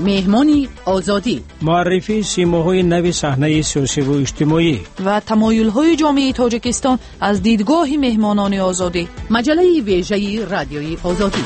مهمانی آزادی، معرفی سیماهای نو صحنه سیاسی و اجتماعی و تمایل‌های جامعه تاجیکستان از دیدگاه مهمانان آزادی. مجله ویژه رادیوی آزادی.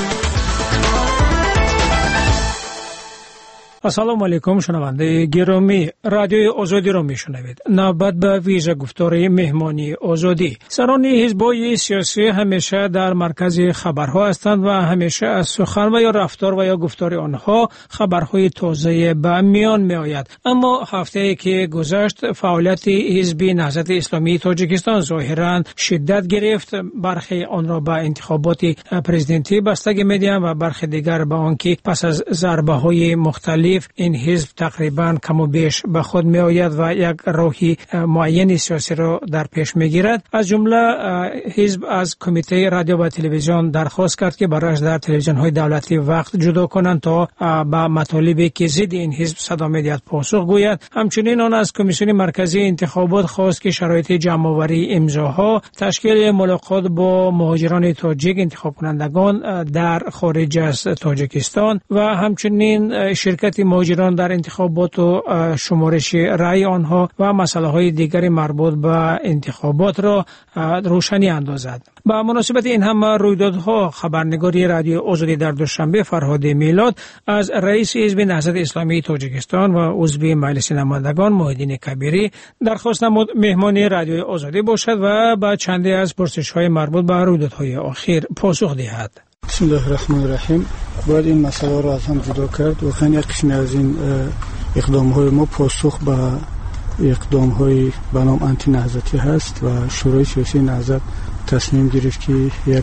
السلام علیکم شنونده گرامی، رادیوی آزادی را میشنوید. نوبت به ویژه گفتار مهمانی آزادی. سران حزب‌های سیاسی همیشه در مرکز خبرها هستند و همیشه از سخن و یا رفتار و یا گفتار آنها خبرهای تازه به میان می آید. اما هفته‌ای که گذشت فعالیت حزب نهضت اسلامی تاجیکستان ظاهراً شدت گرفت. برخی آن را به انتخابات پرزیدنتی بستگی می‌دهند و برخی دیگر به آنکه پس از ضربه‌های مختلف این حزب تقریبا کم و بیش به خود می آید و یک راهی معین سیاسی را در پیش می گیرد. از جمله حزب از کمیته رادیو و تلویزیون درخواست کرد که برایش در تلویزیون های دولتی وقت جدا کنند تا به مطالبی که ضد این حزب صدا می دهد پاسخ گوید. همچنین آن از کمیسیون مرکزی انتخابات خواست که شرایط جمع آوری امضاها، تشکیل ملاقات با مهاجران تاجیک انتخاب کنندگان در خارج از تاجیکستان و همچنین شرکت مهاجران در انتخابات و شمارش رأی آنها و مسائل دیگر مربوط به انتخابات را روشنی اندازد. با مناسبت این همه رویدادها خبرنگاری رادیو آزادی در دوشنبه فرهاد میلاد از رئیس حزب نهضت اسلامی تاجیکستان و عضو مجلس نمایندگان محیدین کبیری درخواست نمود مهمان رادیو آزادی باشد و با چندی از پرسش‌های مربوط به رویدادهای اخیر پاسخ دهد. بسم الله الرحمن الرحیم. باید این مسئله را از هم جدا کرد. واقعا یک قسمی از این اقدام‌های ما پاسخ به اقدام‌های به نام آنتی نهضتی هست و شورای سیاسی نهضت تصمیم گرفت که یک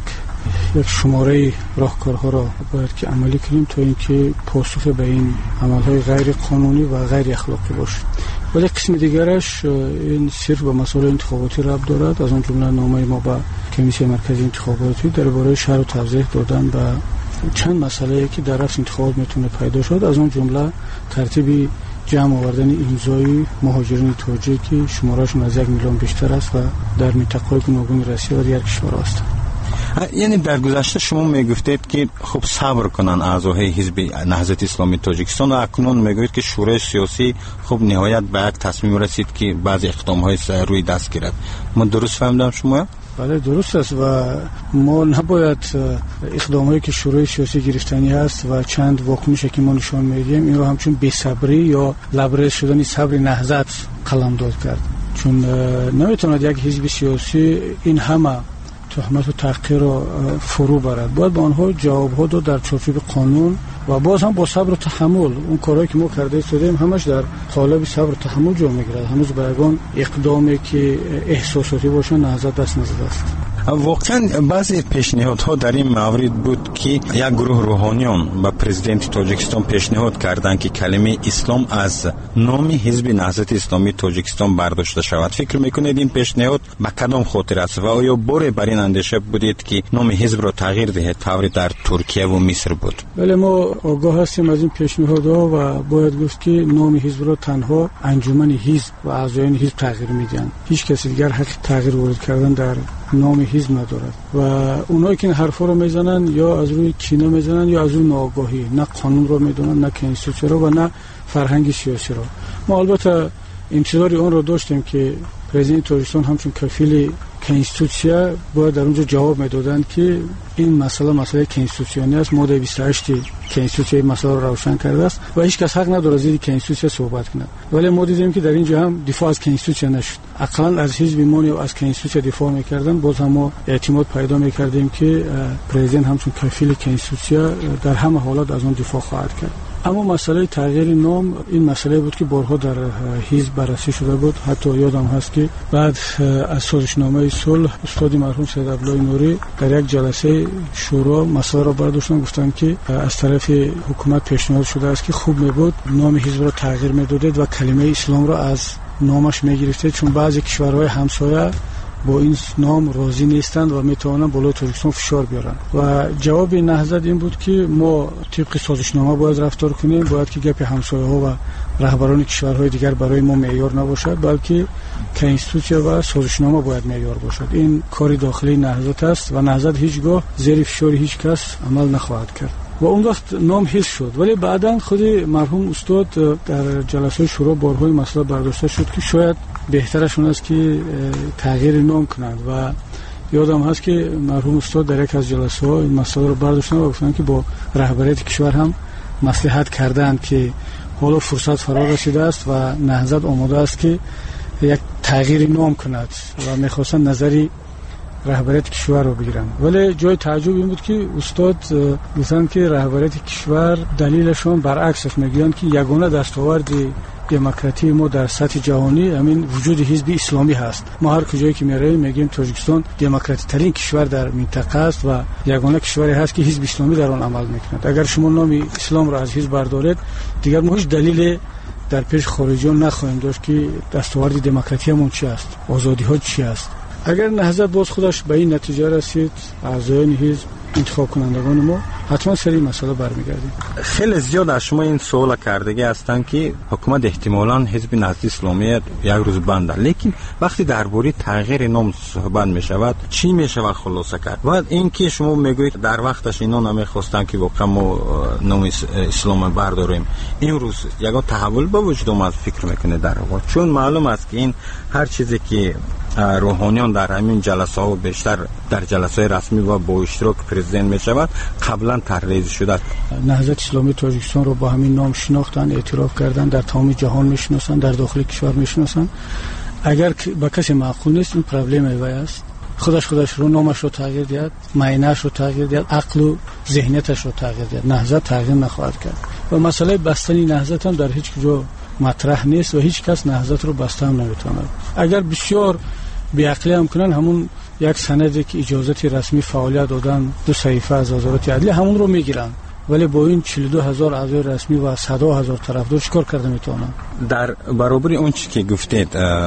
شماره راهکارها را باید که عملی کنیم تا اینکه پاسخ به این عمل‌های غیر قانونی و غیر اخلاقی باشه. ولی قسم دیگرش این صرف به مسائل انتخاباتی ربط دارد. از اون جمله نامه ما به کمیسیون مرکزی انتخاباتی درباره شرح و توضیح دادن به چند مسئله که در رأس انتخابات میتونه پیدا شد. از اون جمله ترتیب جمع آوردن امضای مهاجرین تاجیک شمارهشون از 1 میلیون بیشتر است و در منطقه‌های گوناگون روسیه و دیگر کشورها هستند. یعنی در گذشته شما میگفتید که خب صبر کنن اعضای حزب نهضت اسلامی تاجیکستان و اکنون میگوید که شورای سیاسی خب نهایت به یک تصمیم رسید که بعضی اقدام‌های روی دست گیرد. من درست فهمیدم شما؟ بله درست است و ما نباید اقدامایی که شورای سیاسی گرفتنی هست و چند واکنشی که ما نشان میدیم این رو همچون بی‌صبری یا لبریز شدن صبر نهضت قلمداد کرد. چون نمیتواند یک حزب سیاسی این همه تهمت و تحقیر را فرو برد. باید به آنها جواب‌ها داد در چارچوب قانون و باز هم با صبر و تحمل. اون کارهایی که ما کرده شدیم همش در قالب صبر و تحمل جا میگیرد. هنوز به یگان اقدامی که احساساتی باشه نهضت دست نزده است. واقعا بعضی پیشنهادها در این مورد بود که یک گروه روحانیان به پرزیدنت تاجیکستان پیشنهاد کردند که کلمه اسلام از نام حزب نهضت اسلامی تاجیکستان برداشته شود. فکر میکنید این پیشنهاد به کدام خاطر است و آیا باره بر این اندیشه بودید که نام حزب را تغییر دهید طوری در ترکیه و مصر بود؟ بله ما آگاه هستیم از این پیشنهادها و باید گفت که نام حزب را تنها انجمن حزب و اعضایان حزب تغییر میدن. هیچ کسی دیگر حق تغییر وارد کردن در نام حزب ندارد و اونایی که این حرفا رو میزنن یا از روی کینه میزنن یا از روی ناآگاهی، نه قانون رو میدونن، نه کنستیتوسیون رو و نه فرهنگ سیاسی رو. ما البته انتظار اون رو داشتیم که پرزیدنت تاجیکستان همچون کفیل کنستیتوسیون باید در اونجا جواب میدادن که این مسئله کنستیتوسیونی است. ماده 28 کنستیتوسیون مسئله رو روشن کرده است و هیچ کس حق نداره از این کنستیتوسیون صحبت کنه. ولی ما دیدیم که در اینجا هم دفاع از کنستیتوسیون نشد. اقلا از حزب ما و از کنستیتوسیون دفاع میکردن. باز هم ما اعتماد پیدا میکردیم که پرزیدنت همچون کفیل کنستیتوسیون در همه حالات از اون دفاع خواهد کرد. اما مسئله تغییر نام این مسئله بود که بارها در حزب بررسی شده بود. حتی یادم هست که بعد از سازشنامه صلح استاد مرحوم سید عبدالله نوری در یک جلسه شورا مسئله را برداشتن، گفتن که از طرف حکومت پیشنهاد شده است که خوب میبود نام حزب را تغییر میدادید و کلمه اسلام را از نامش میگرفتید، چون بعضی کشورهای همسایه با این نام راضی نیستند و میتوانند بالای تاجیکستان فشار بیارن. و جواب نهضت این بود که ما طبق سازشنامه باید رفتار کنیم، باید که گپ همسایه ها و رهبران کشورهای دیگر برای ما معیار نباشد، بلکه کنستیتوسیون و سازشنامه باید معیار باشد. این کاری داخلی نهضت است و نهضت هیچگاه زیر فشار هیچ کس عمل نخواهد کرد. و اون وقت نام حذف شد. ولی بعداً خود مرحوم استاد در جلسه شورا بارهای مسئله برداشته شد که شاید بهترشون است که تغییر نام کنند و یادم هست که مرحوم استاد در یک از جلسه ها این مسئله رو برداشتن و گفتن که با رهبریت کشور هم مصلحت کردند که حالا فرصت فرا رسیده است و نهضت آماده است که یک تغییر نام کند و میخواستن نظری رهبریت کشور رو بگیرن. ولی جای تعجب این بود که استاد گفتن که رهبریت کشور دلیلشون برعکس است. میگن که یگانه دستاورد دموکراسی ما در سطح جهانی همین وجود حزب اسلامی هست. ما هر کجایی که میریم میگیم تاجیکستان دموکراتیک ترین کشور در منطقه است و یگانه کشوری هست که حزب اسلامی در آن عمل میکند. اگر شما نام اسلام را از حزب بردارید دیگر ما هیچ دلیل در پیش خارجیان نخواهیم داشت که دستاورد دموکراسی همون چی است، آزادی ها چی است. اگر نهضت باز خودش به این نتیجه رسید، اعضایان حزب انتخاب کنندگان ما حتما سری مسئله برمیگردیم. خیلی زیاد از شما این سوال کردگی هستند که حکومت احتمالاً حزب نهضت اسلامی یک روز بنده، لیکن وقتی درباره تغییر نام صحبت می شود چی می شود خلاصه کرد؟ و اینکه شما میگویید در وقتش اینا نمیخواستن که واقعا ما نام اسلام برداریم، این روز یک تحول به وجود اومد فکر میکنه در واقع؟ چون معلوم است که این هر چیزی که روحانیان در همین جلسه ها و بیشتر در جلسه رسمی و با اشتراک پرزیدنت می شود قبلا طرحریزی شده. نهضت اسلامی تاجیکستان رو با همین نام شناختن، اعتراف کردن، در تمام جهان میشناسن، در داخل کشور میشناسن. اگر با کسی معقول نیست این پرابلم وی است، خودش رو نامش رو تغییر دهد، معینه‌اش رو تغییر دهد، عقل و ذهنیتش رو تغییر دهد، نهضت تغییر نخواهد کرد. و مسئله بستن نهضت هم در هیچ کجا مطرح نیست و هیچ کس نهضت رو بسته هم نمیتواند. اگر بسیار بی‌عقلی هم کنن همون یک سندی که اجازه رسمی فعالیت دادن 2 صفحه از وزارت عدلیه همون رو میگیرن، ولی با این 42,000 اعضای رسمی و 100,000 طرفدار چیکار کرده میتونن؟ در برابر اون چیزی که گفتید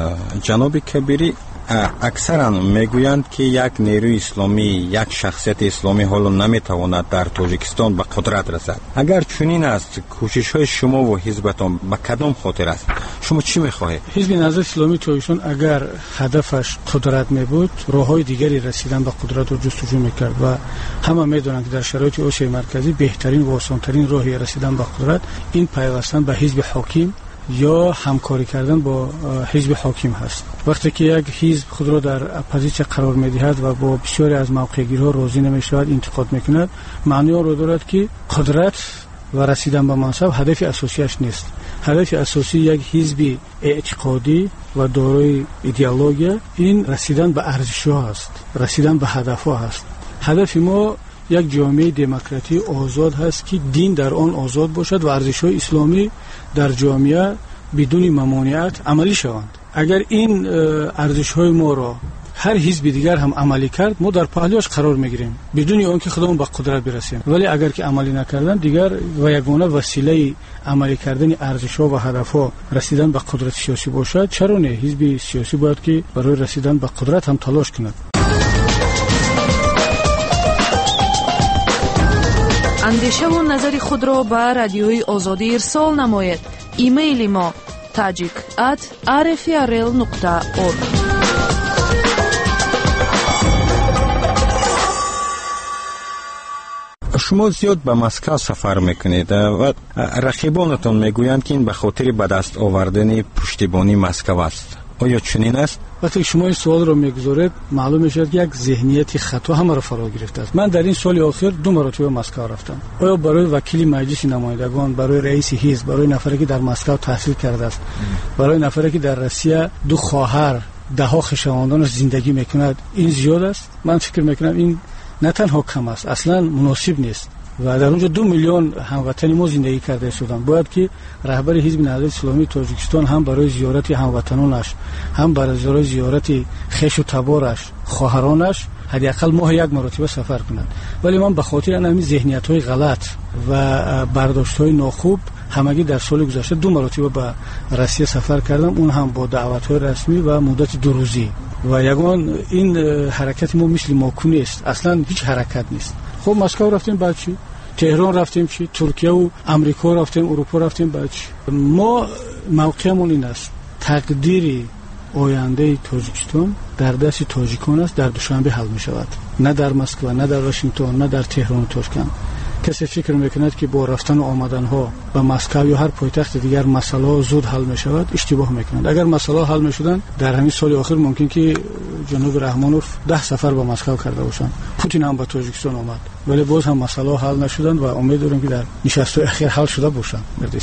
جناب کبیری، اکثرا میگویند که یک نیروی اسلامی، یک شخصیت اسلامی حالا نمیتواند در تاجیکستان به قدرت رسد. اگر چنین است کوشش های شما و حزبتان به کدام خاطر است؟ شما چی میخواهید؟ حزب نهضت اسلامی تاجیکستان اگر هدفش قدرت میبود راههای دیگری رسیدن به قدرت رو جستجو میکرد و همه میدونن که در شرایط اوضاع مرکزی بهترین و آسانترین راهی رسیدن به قدرت این پیوستن به حزب حاکم یا همکاری کردن با حزب حاکم هست. وقتی که یک حزب خود را در اپوزیسیون قرار می‌دهد و با بسیاری از موقع‌گیری‌ها راضی نمی‌شود، انتقاد می‌کند، معنی آن را دارد که قدرت و رسیدن به منصب هدف اساسیش نیست. هدف اساسی یک حزب اعتقادی و دارای ایدئولوژی این رسیدن به ارزش‌ها است، رسیدن به هدف‌ها است. هدف ما یک جامعه دموکراتی آزاد هست که دین در آن آزاد باشد و ارزش‌های اسلامی در جامعه بدون ممانعت عملی شوند. اگر این ارزش‌های ما را هر حزب دیگر هم عملی کرد ما در پهلوش قرار میگیریم بدون اینکه خودمون به قدرت برسیم. ولی اگر که عملی نکردن دیگر و یگانه وسیله عملی کردن ارزش‌ها و هدف‌ها رسیدن به قدرت سیاسی باشد، چرا نه؟ حزب سیاسی باید که برای رسیدن به قدرت هم تلاش کند. اندیشه و نظر خود را به رادیوی آزادی ارسال نمایید. ایمیل ما tajik@rfrl.org. شما زیاد به مسکو سفر میکنید و رقیبانتون میگویند که این به خاطر به دست آوردن پشتیبانی مسکو است. آیا چنین است؟ وقتی شما این سوال رو میگذارید معلوم میشه که یک ذهنیت خطا همه را فرا گرفته است. من در این سال اخیر 2 مرتبه مسکو رفتم. آیا برای وکیل مجلس نمایندگان، برای رئیس حزب، برای نفری که در مسکو تحصیل کرده است، برای نفری که در روسیه 2 خواهر، 10 خویشاوندان زندگی میکند، این زیاد است؟ من فکر میکنم این نه تنها کم است، اصلا مناسب نیست. و در اونجا 2 میلیون هموطن ما زندگی کرده شدن. باید که رهبر حزب نهضت اسلامی تاجیکستان هم برای زیارت هموطنانش، هم برای زیارت خویش و تبارش، خواهرانش حداقل ماه 1 مرتبه سفر کنند. ولی من به خاطر همین ذهنیت‌های غلط و برداشت‌های ناخوب همگی در سال گذشته 2 مرتبه به روسیه سفر کردم، اون هم با دعوت‌های رسمی و مدت 2 روزی. و یگان این حرکت ما مثل ماکو نیست، اصلا هیچ حرکت نیست. خب مسکو رفتیم بعد چی؟ تهران رفتیم چی؟ ترکیه و امریکا رفتیم، اروپا رفتیم بعد چی؟ ما موقعمون این است، تقدیر آینده تاجیکستان در دست تاجیکان است، در دوشنبه حل می شود، نه در مسکو، نه در واشنگتن، نه در تهران و تاشکند. کسی فکر میکند که با رفتن و آمدن ها به مسکو یا هر پایتخت دیگر مسئله زود حل میشود اشتباه میکنند. اگر مسئله حل میشدن در همین سال آخر ممکن که جناب رحمانوف 10 سفر به مسکو کرده باشند. پوتین هم به تاجیکستان آمد ولی باز هم مسئله حل نشدند و امید دارم که در نشست‌های اخیر حل شده باشند.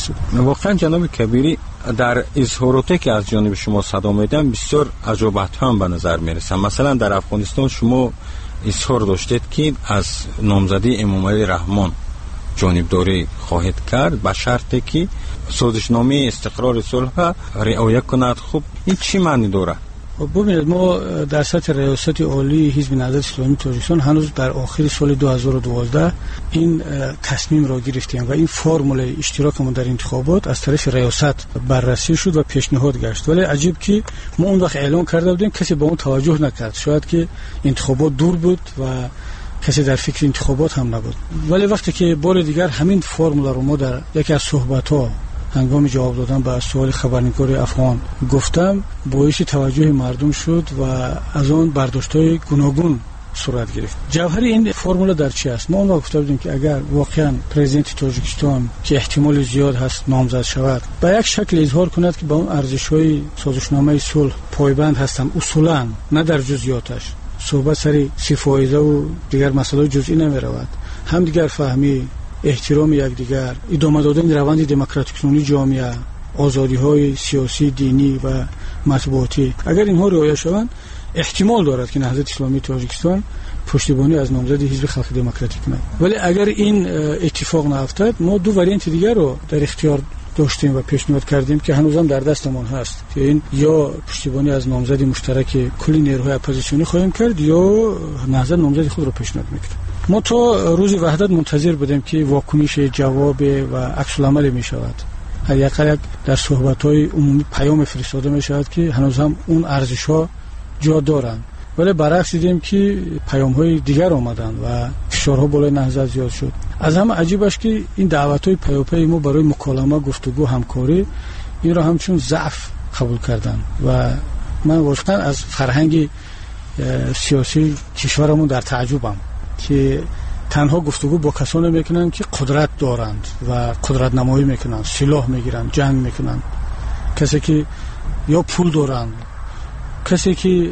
واقعا جناب کبیری در اظهاراتی که از جانب شما صدا میدم بسیار عجوبت هم به نظر میرسه. مثلا در افغانستان شما اظهار داشتید که از نامزدی امام علی رحمان جانبداری خواهید کرد به شرطی که سازشنامه استقرار صلح رعایت کند. خب این چی معنی داره؟ ببینید ما در سطح ریاست عالی حزب نهضت اسلامی تاجیکستان هنوز در آخر سال 2012 این تصمیم را گرفتیم و این فرمول اشتراکمون در انتخابات از طرف ریاست بررسی شد و پیشنهاد گشت. ولی عجیب که ما اون وقت اعلام کرده بودیم کسی به اون توجه نکرد. شاید که انتخابات دور بود و کسی در فکر انتخابات هم نبود. ولی وقتی که بار دیگر همین فرمول رو ما در یکی از صحبت‌ها هنگام جواب دادن به سوال خبرنگار افغان گفتم باعث توجه مردم شد و از آن برداشت‌های گوناگون صورت گرفت. جوهر این فرمول در چی است؟ ما اون گفته بودیم که اگر واقعا پرزیدنت تاجیکستان که احتمال زیاد هست نامزد شود به یک شکل اظهار کند که با اون ارزش‌های سازشنامه صلح پایبند هستم اصولاً نه در جزئیاتش، صحبت سری سیفایده و دیگر مسائل جزئی نمی‌رود، هم دیگر فهمی، احترام یکدیگر، ادامه دادن روند دموکراتیک کنی جامعه، آزادی‌های سیاسی، دینی و مطبوعاتی، اگر اینها رعایت شوند احتمال دارد که نهضت اسلامی تاجیکستان پشتیبانی از نامزد حزب خلق دموکراتیک کند. ولی اگر این اتفاق نیفتد ما دو واریانت دیگر رو در اختیار داشتیم و پیشنهاد کردیم که هنوزم در دستمان هست که این یا پشتیبانی از نامزد مشترک کلی نیروهای اپوزیسیونی خواهیم کرد یا نهضت نامزد خود رو پیشنهاد میکنیم. ما تا روز وحدت منتظر بودیم که واکنش جواب و عکس العمل می شود. هر یک در صحبت‌های عمومی پیام فرستاده می شود که هنوز هم اون ارزش‌ها جا دارند. ولی برعکس دیدیم که پیام‌های دیگر آمدن و فشارها بالای نهضت زیاد شد. از همه عجیب است که این دعوت‌های پیاپی ما برای مکالمه، گفتگو، همکاری این را همچون ضعف قبول کردن و من واقعا از فرهنگ سیاسی کشورمون در تعجبم که تنها گفتگو با کسانی میکنن که قدرت دارند و قدرت نمایی میکنن، سلاح میگیرن، جنگ میکنن، کسی که یا پول دارند، کسی که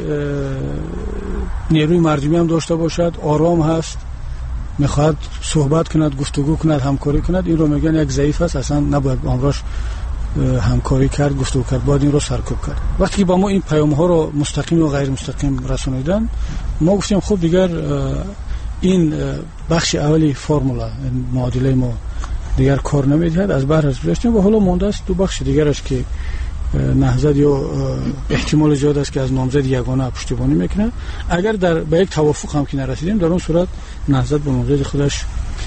نیروی مردمی هم داشته باشد، آرام هست، میخواد صحبت کند، گفتگو کند، همکاری کند، این رو میگن یک ضعیف است، اصلا نباید امروز همکاری کرد، گفتگو کرد، باید این رو سرکوب کرد. وقتی که با ما این پیام ها رو مستقیم و غیر مستقیم رسانیدن ما گفتیم خب دیگر این بخش اولی فرمولا معادله ما دیگر کار نمیدهد، از بر گذاشتیم و حالا مونده است دو بخش دیگرش که نهضت یا احتمال زیاد است که از نامزد یگانه پشتیبانی میکنه. اگر به یک توافق هم که نرسیدیم در اون صورت نهضت با نامزد خودش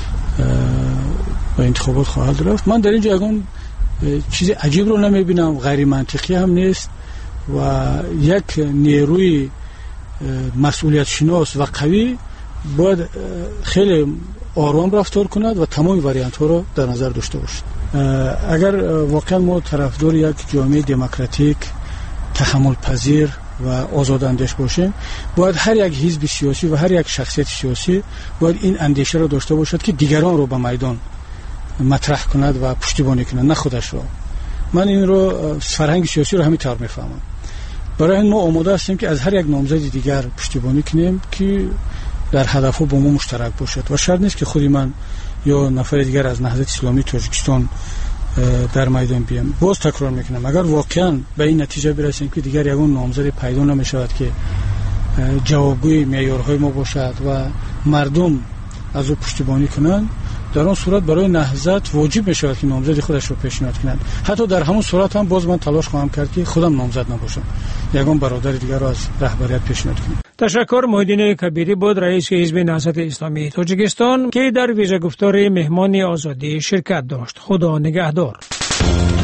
به انتخابات خواهد رفت. من در اینجا یگان چیز عجیب رو نمیبینم، غیر منطقی هم نیست و یک نیروی مسئولیت شناس و قوی باید خیلی آرام رفتار کند و تمام واریانت ها رو در نظر داشته باشد. اگر واقعا ما طرفدار یک جامعه دموکراتیک، تحمل پذیر و آزاداندیش باشیم، باید هر یک حزب سیاسی و هر یک شخصیت سیاسی باید این اندیشه رو داشته باشد که دیگران رو به میدان مطرح کند و پشتیبانی کند، نه خودش رو. من این رو فرهنگ سیاسی رو همین طور میفهمم. برای این ما آماده هستیم که از هر یک نامزد دیگر پشتیبانی کنیم که در هدفها با ما مشترک باشد و شرط نیست که خودی من یا نفر دیگر از نهضت اسلامی تاجیکستان در میدان بیام. باز تکرار میکنم اگر واقعا به این نتیجه برسیم که دیگر یگان نامزد پیدا نمیشود که جوابگوی معیارهای ما باشد و مردم از او پشتیبانی کنند، در اون صورت برای نهضت واجب میشود که نامزد خودش رو پیشنهاد کند. حتی در همون صورت هم باز من تلاش خواهم کرد که خودم نامزد نباشم، یگان برادر دیگر رو از رهبریت پیشنهاد کنم. تشکر. محیدین کبیری بود، رئیس حزب نهضت اسلامی تاجیکستان که در ویژه گفتار مهمان آزادی شرکت داشت. خدا نگهدار.